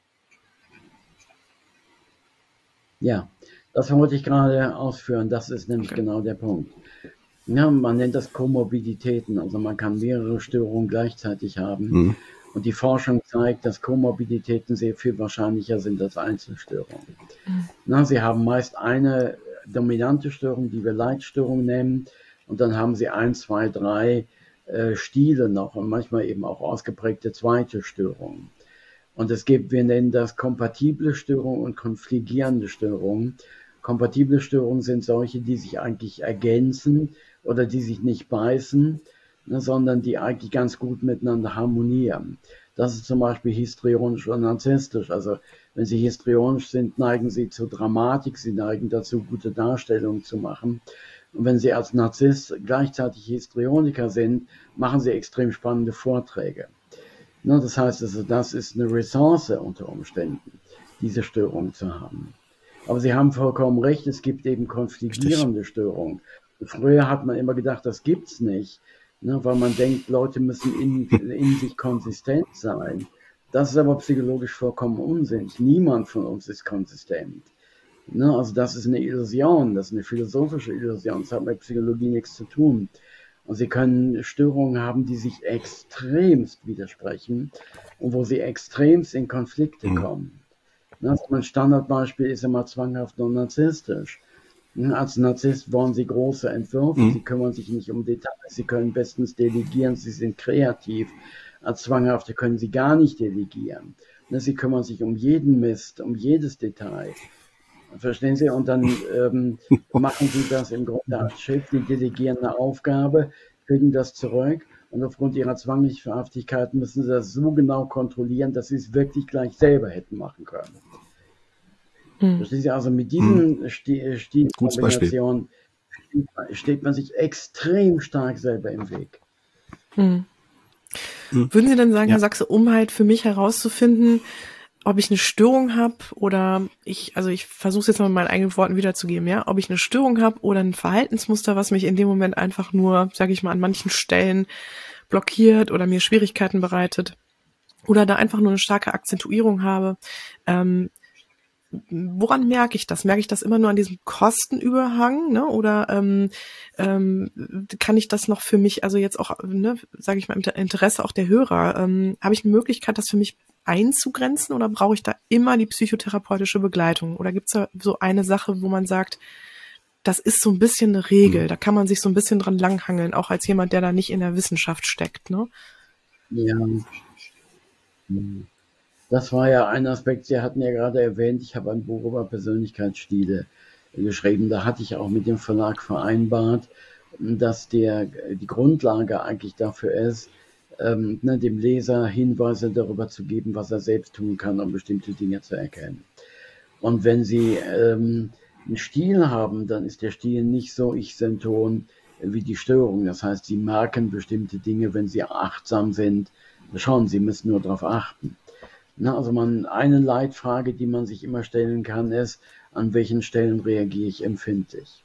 Ja, das wollte ich gerade ausführen. Das ist nämlich genau der Punkt. Ja, man nennt das Komorbiditäten. Also man kann mehrere Störungen gleichzeitig haben. Mhm. Und die Forschung zeigt, dass Komorbiditäten sehr viel wahrscheinlicher sind als Einzelstörungen. Mhm. Sie haben meist eine dominante Störung, die wir Leitstörung nennen. Und dann haben sie 1, 2, 3 Stile noch und manchmal eben auch ausgeprägte zweite Störungen. Und wir nennen das kompatible Störungen und konfligierende Störungen. Kompatible Störungen sind solche, die sich eigentlich ergänzen oder die sich nicht beißen, sondern die eigentlich ganz gut miteinander harmonieren. Das ist zum Beispiel histrionisch und narzisstisch. Also wenn Sie histrionisch sind, neigen Sie zur Dramatik, Sie neigen dazu, gute Darstellungen zu machen. Und wenn Sie als Narzisst gleichzeitig Histrioniker sind, machen Sie extrem spannende Vorträge. Das heißt, das ist eine Ressource unter Umständen, diese Störung zu haben. Aber Sie haben vollkommen recht, es gibt eben konfligierende Störungen. Früher hat man immer gedacht, das gibt's nicht, weil man denkt, Leute müssen in sich konsistent sein. Das ist aber psychologisch vollkommen Unsinn. Niemand von uns ist konsistent. Also das ist eine Illusion, das ist eine philosophische Illusion, das hat mit Psychologie nichts zu tun. Und Sie können Störungen haben, die sich extremst widersprechen und wo sie extremst in Konflikte kommen. Mein Standardbeispiel ist immer zwanghaft und narzisstisch. Als Narzisst wollen Sie große Entwürfe, Sie kümmern sich nicht um Details, Sie können bestens delegieren, Sie sind kreativ. Als Zwanghafte können Sie gar nicht delegieren. Sie kümmern sich um jeden Mist, um jedes Detail. Verstehen Sie? Und dann machen Sie das im Grunde als Chef, die delegieren eine Aufgabe, kriegen das zurück und aufgrund ihrer Zwanghaftigkeit müssen Sie das so genau kontrollieren, dass Sie es wirklich gleich selber hätten machen können. Verstehen Sie? Also mit diesen Stilkombinationen steht man sich extrem stark selber im Weg. Würden Sie denn sagen, Herr Sachse, um halt für mich herauszufinden, ob ich eine Störung habe oder ich versuche es jetzt mal mit meinen eigenen Worten wiederzugeben, ja, ob ich eine Störung habe oder ein Verhaltensmuster, was mich in dem Moment einfach nur, sage ich mal, an manchen Stellen blockiert oder mir Schwierigkeiten bereitet oder da einfach nur eine starke Akzentuierung habe. Woran merke ich das? Merke ich das immer nur an diesem Kostenüberhang, ne? Oder kann ich das noch für mich, also jetzt auch, sage ich mal, im Interesse auch der Hörer, habe ich eine Möglichkeit, das für mich einzugrenzen oder brauche ich da immer die psychotherapeutische Begleitung? Oder gibt es da so eine Sache, wo man sagt, das ist so ein bisschen eine Regel, da kann man sich so ein bisschen dran langhangeln, auch als jemand, der da nicht in der Wissenschaft steckt, ne? Ja. Das war ja ein Aspekt, Sie hatten ja gerade erwähnt, ich habe ein Buch über Persönlichkeitsstile geschrieben. Da hatte ich auch mit dem Verlag vereinbart, dass die Grundlage eigentlich dafür ist, dem Leser Hinweise darüber zu geben, was er selbst tun kann, um bestimmte Dinge zu erkennen. Und wenn Sie einen Stil haben, dann ist der Stil nicht so ich-synton wie die Störung. Das heißt, Sie merken bestimmte Dinge, wenn Sie achtsam sind. Schauen, Sie müssen nur darauf achten. Also eine Leitfrage, die man sich immer stellen kann, ist, an welchen Stellen reagiere ich empfindlich?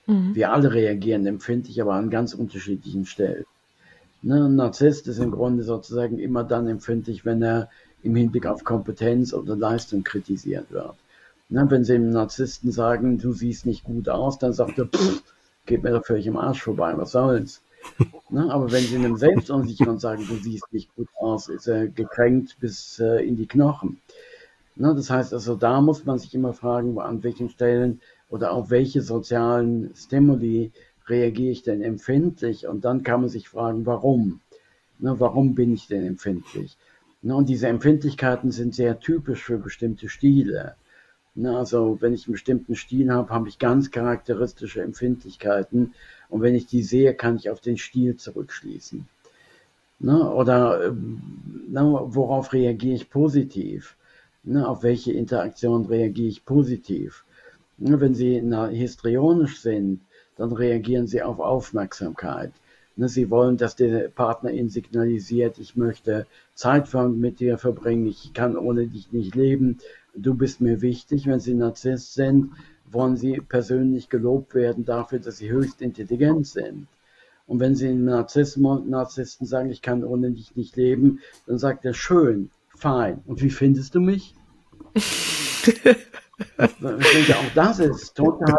Wir alle reagieren empfindlich, aber an ganz unterschiedlichen Stellen. Ne, ein Narzisst ist im Grunde sozusagen immer dann empfindlich, wenn er im Hinblick auf Kompetenz oder Leistung kritisiert wird. Ne, wenn Sie einem Narzissten sagen, du siehst nicht gut aus, dann sagt er, geht mir doch völlig im Arsch vorbei, was soll's. Ne, aber wenn Sie einem Selbstunsicheren sagen, du siehst nicht gut aus, ist er gekränkt bis in die Knochen. Ne, das heißt also, da muss man sich immer fragen, an welchen Stellen oder auf welche sozialen Stimuli reagiere ich denn empfindlich? Und dann kann man sich fragen, warum? Ne, warum bin ich denn empfindlich? Ne, und diese Empfindlichkeiten sind sehr typisch für bestimmte Stile. Ne, also wenn ich einen bestimmten Stil habe, habe ich ganz charakteristische Empfindlichkeiten. Und wenn ich die sehe, kann ich auf den Stil zurückschließen. Ne, oder worauf reagiere ich positiv? Ne, auf welche Interaktion reagiere ich positiv? Ne, wenn Sie histrionisch sind, dann reagieren Sie auf Aufmerksamkeit. Ne, Sie wollen, dass der Partner Ihnen signalisiert, ich möchte Zeit mit dir verbringen, ich kann ohne dich nicht leben, du bist mir wichtig. Wenn Sie Narzisst sind, wollen Sie persönlich gelobt werden dafür, dass Sie höchst intelligent sind. Und wenn Sie einem Narzissten sagen, ich kann ohne dich nicht leben, dann sagt er, schön, fein. Und wie findest du mich? Ich denke, auch das ist total,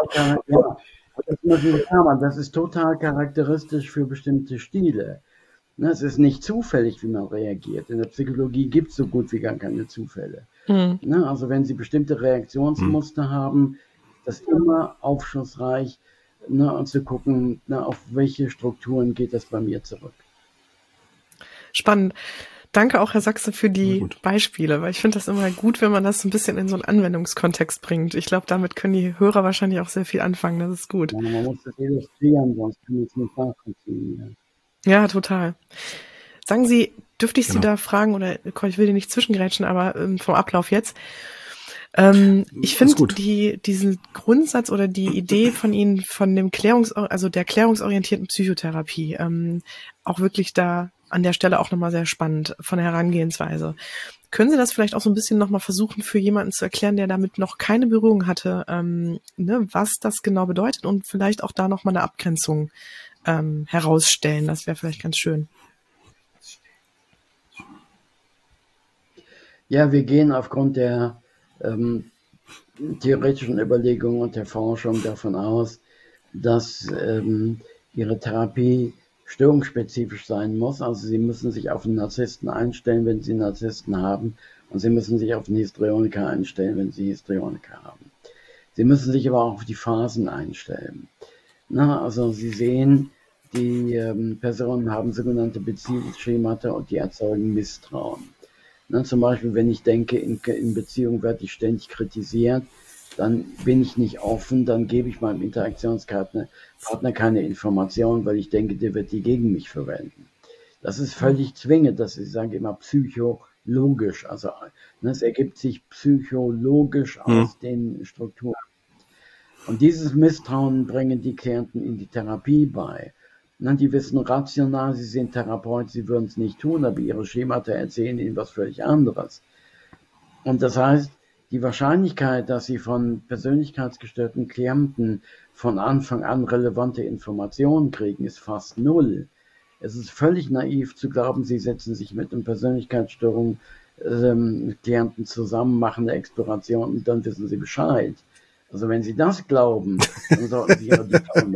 das ist total charakteristisch für bestimmte Stile. Es ist nicht zufällig, wie man reagiert. In der Psychologie gibt es so gut wie gar keine Zufälle. Also wenn Sie bestimmte Reaktionsmuster haben, das ist immer aufschlussreich, und zu gucken, auf welche Strukturen geht das bei mir zurück. Spannend. Danke auch, Herr Sachse, für die Beispiele, weil ich finde das immer gut, wenn man das so ein bisschen in so einen Anwendungskontext bringt. Ich glaube, damit können die Hörer wahrscheinlich auch sehr viel anfangen. Das ist gut. Ja, man muss das illustrieren, sonst kann man es nicht nachvollziehen. Ja, total. Sagen Sie, dürfte ich Sie da fragen, oder ich will dir nicht zwischengrätschen, aber vom Ablauf jetzt. Ich finde diesen Grundsatz oder die Idee von Ihnen, von dem der klärungsorientierten Psychotherapie, auch wirklich da an der Stelle auch nochmal sehr spannend von der Herangehensweise. Können Sie das vielleicht auch so ein bisschen nochmal versuchen, für jemanden zu erklären, der damit noch keine Berührung hatte, was das genau bedeutet und vielleicht auch da nochmal eine Abgrenzung herausstellen? Das wäre vielleicht ganz schön. Ja, wir gehen aufgrund der theoretischen Überlegungen und der Forschung davon aus, dass Ihre Therapie störungsspezifisch sein muss. Also Sie müssen sich auf einen Narzissten einstellen, wenn Sie Narzissten haben, und Sie müssen sich auf einen Histrioniker einstellen, wenn Sie Histrioniker haben. Sie müssen sich aber auch auf die Phasen einstellen. Also Sie sehen, die Personen haben sogenannte Beziehungsschemata und die erzeugen Misstrauen. Zum Beispiel, wenn ich denke, in Beziehung werde ich ständig kritisiert, dann bin ich nicht offen, dann gebe ich meinem Interaktionspartner keine Informationen, weil ich denke, der wird die gegen mich verwenden. Das ist völlig zwingend, dass ich sage immer psychologisch, also es ergibt sich psychologisch aus den Strukturen. Und dieses Misstrauen bringen die Klienten in die Therapie bei. Die wissen rational, sie sind Therapeut, sie würden es nicht tun, aber ihre Schemata erzählen ihnen was völlig anderes. Und das heißt, die Wahrscheinlichkeit, dass sie von persönlichkeitsgestörten Klienten von Anfang an relevante Informationen kriegen, ist fast null. Es ist völlig naiv zu glauben, sie setzen sich mit einem Persönlichkeitsstörung Klienten zusammen, machen eine Exploration und dann wissen sie Bescheid. Also wenn sie das glauben, dann sollten sie ihre Diplome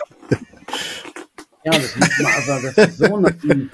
Ja, das ist so naiv.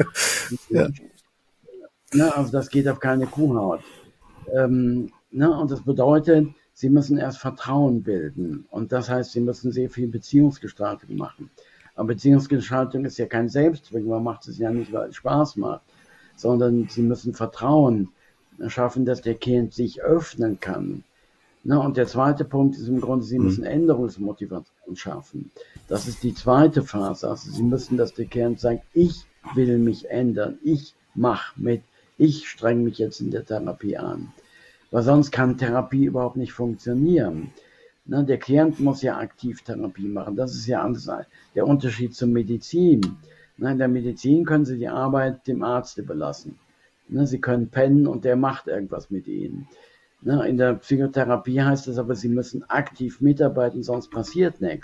Also das geht auf keine Kuhhaut. Und das bedeutet, sie müssen erst Vertrauen bilden. Und das heißt, sie müssen sehr viel Beziehungsgestaltung machen. Aber Beziehungsgestaltung ist ja kein Selbstzweck, man macht es ja nicht, weil es Spaß macht, sondern sie müssen Vertrauen schaffen, dass der Klient sich öffnen kann. Und der zweite Punkt ist im Grunde, sie müssen Änderungsmotivation schaffen. Das ist die zweite Phase. Also sie müssen, dass der Klient sagt, ich will mich ändern, ich mache mit, ich strenge mich jetzt in der Therapie an. Weil sonst kann Therapie überhaupt nicht funktionieren. Der Klient muss ja aktiv Therapie machen. Das ist ja alles der Unterschied zur Medizin. In der Medizin können Sie die Arbeit dem Arzt überlassen. Sie können pennen und der macht irgendwas mit Ihnen. In der Psychotherapie heißt es aber, Sie müssen aktiv mitarbeiten, sonst passiert nichts.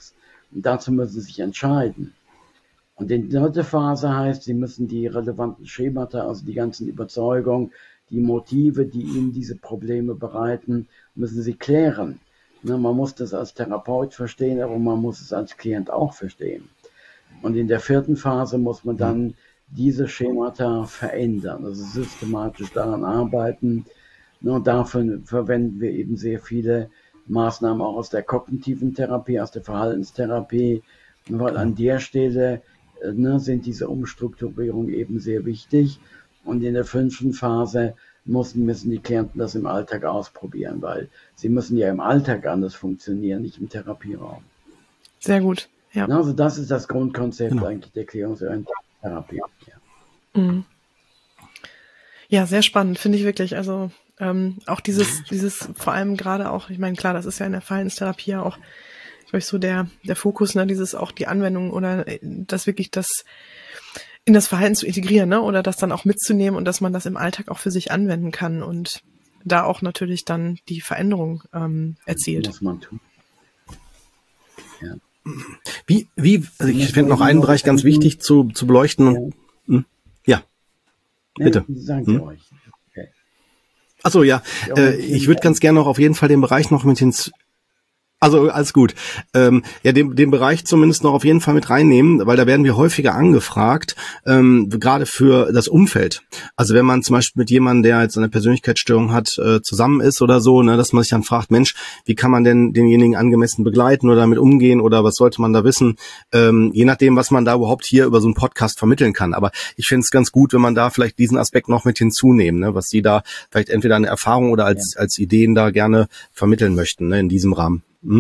Und dazu müssen sie sich entscheiden. Und die dritte Phase heißt, sie müssen die relevanten Schemata, also die ganzen Überzeugungen, die Motive, die ihnen diese Probleme bereiten, müssen sie klären. Man muss das als Therapeut verstehen, aber man muss es als Klient auch verstehen. Und in der vierten Phase muss man dann diese Schemata verändern, also systematisch daran arbeiten. Und dafür verwenden wir eben sehr viele Maßnahmen auch aus der kognitiven Therapie, aus der Verhaltenstherapie, weil an der Stelle sind diese Umstrukturierungen eben sehr wichtig. Und in der fünften Phase müssen die Klienten das im Alltag ausprobieren, weil sie müssen ja im Alltag anders funktionieren, nicht im Therapieraum. Sehr gut, ja. Also das ist das Grundkonzept eigentlich der klärungsorientierten Therapie. Ja. Mhm. Ja, sehr spannend, finde ich wirklich. Also auch dieses vor allem gerade auch, ich meine, klar, das ist ja in der Verhaltenstherapie ja auch, glaube ich, so der Fokus, ne, dieses auch die Anwendung oder das wirklich das in das Verhalten zu integrieren, ne, oder das dann auch mitzunehmen und dass man das im Alltag auch für sich anwenden kann und da auch natürlich dann die Veränderung erzielt. Muss man tun. Ja. Also ich finde noch einen Bereich ganz wichtig zu beleuchten. Ja, bitte. Sagen Sie euch. Okay. Ach so, ja. Ich würde ganz gerne noch auf jeden Fall den Bereich noch mit also alles gut. Den Bereich zumindest noch auf jeden Fall mit reinnehmen, weil da werden wir häufiger angefragt, gerade für das Umfeld. Also wenn man zum Beispiel mit jemandem, der jetzt eine Persönlichkeitsstörung hat, zusammen ist oder so, ne, dass man sich dann fragt, Mensch, wie kann man denn denjenigen angemessen begleiten oder damit umgehen oder was sollte man da wissen? Je nachdem, was man da überhaupt hier über so einen Podcast vermitteln kann. Aber ich finde es ganz gut, wenn man da vielleicht diesen Aspekt noch mit hinzunehmen, ne, was Sie da vielleicht entweder eine Erfahrung oder als Ideen da gerne vermitteln möchten, ne, in diesem Rahmen.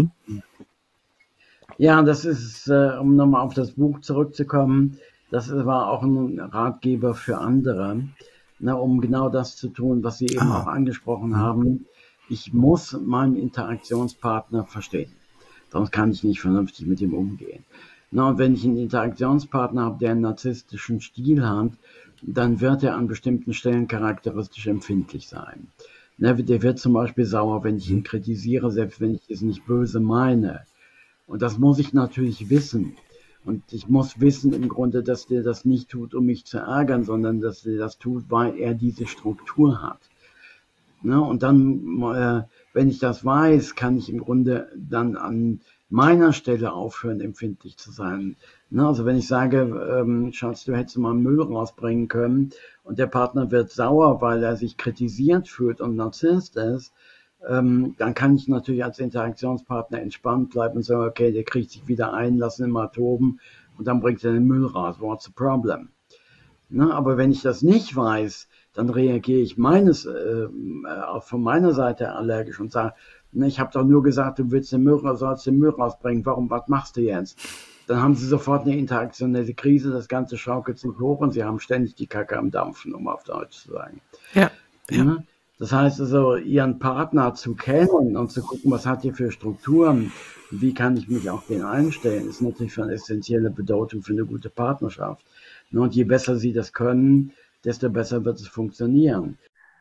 Ja, das ist, um nochmal auf das Buch zurückzukommen, das war auch ein Ratgeber für andere, um genau das zu tun, was Sie eben auch angesprochen haben. Ich muss meinen Interaktionspartner verstehen, sonst kann ich nicht vernünftig mit ihm umgehen. Und wenn ich einen Interaktionspartner habe, der einen narzisstischen Stil hat, dann wird er an bestimmten Stellen charakteristisch empfindlich sein. Der wird zum Beispiel sauer, wenn ich ihn kritisiere, selbst wenn ich es nicht böse meine. Und das muss ich natürlich wissen. Und ich muss wissen im Grunde, dass der das nicht tut, um mich zu ärgern, sondern dass der das tut, weil er diese Struktur hat. Und dann, wenn ich das weiß, kann ich im Grunde dann an meiner Stelle aufhören, empfindlich zu sein. Also wenn ich sage, Schatz, du hättest mal Müll rausbringen können und der Partner wird sauer, weil er sich kritisiert fühlt und Narzisst ist, dann kann ich natürlich als Interaktionspartner entspannt bleiben und sagen, okay, der kriegt sich wieder ein, lass ihn mal toben und dann bringt er den Müll raus. What's the problem? Aber wenn ich das nicht weiß, dann reagiere ich auch von meiner Seite allergisch und sage, ich habe doch nur gesagt, du sollst den Müll rausbringen, was machst du jetzt? Dann haben sie sofort eine interaktionelle Krise, das Ganze schaukelt sich hoch und sie haben ständig die Kacke am Dampfen, um auf Deutsch zu sagen. Ja. Das heißt also, ihren Partner zu kennen und zu gucken, was hat ihr für Strukturen, wie kann ich mich auf den einstellen, ist natürlich von essentieller Bedeutung für eine gute Partnerschaft. Und je besser sie das können, desto besser wird es funktionieren.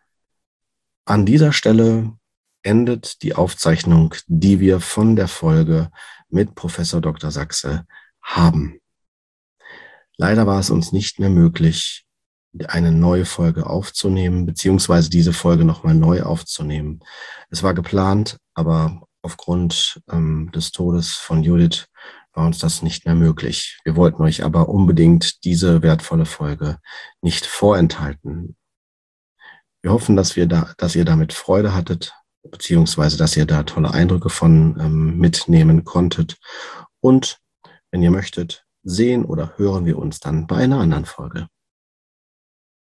An dieser Stelle endet die Aufzeichnung, die wir von der Folge mit Professor Dr. Sachse haben. Leider war es uns nicht mehr möglich, eine neue Folge aufzunehmen, beziehungsweise diese Folge nochmal neu aufzunehmen. Es war geplant, aber aufgrund des Todes von Judith war uns das nicht mehr möglich. Wir wollten euch aber unbedingt diese wertvolle Folge nicht vorenthalten. Wir hoffen, dass ihr damit Freude hattet, beziehungsweise dass ihr da tolle Eindrücke von mitnehmen konntet. Und wenn ihr möchtet, sehen oder hören wir uns dann bei einer anderen Folge.